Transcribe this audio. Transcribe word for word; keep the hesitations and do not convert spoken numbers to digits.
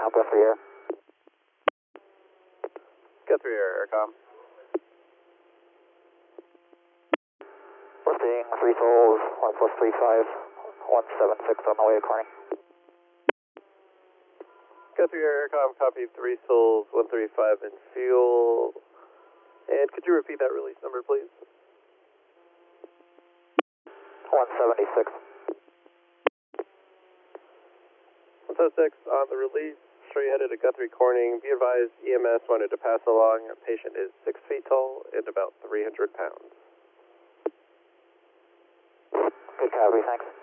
Now Guthrie Air. Guthrie Air, Aircom. Lifting three souls, one plus three five, one seven six on the way to Corning. Guthrie Air, Aircom, copy three souls, one three five in fuel. And could you repeat that release number, please? one seventy-six. one seventy-six on the release, straight headed to Guthrie Corning. Be advised, E M S wanted to pass along. A patient is six feet tall and about three hundred pounds. Good copy, thanks.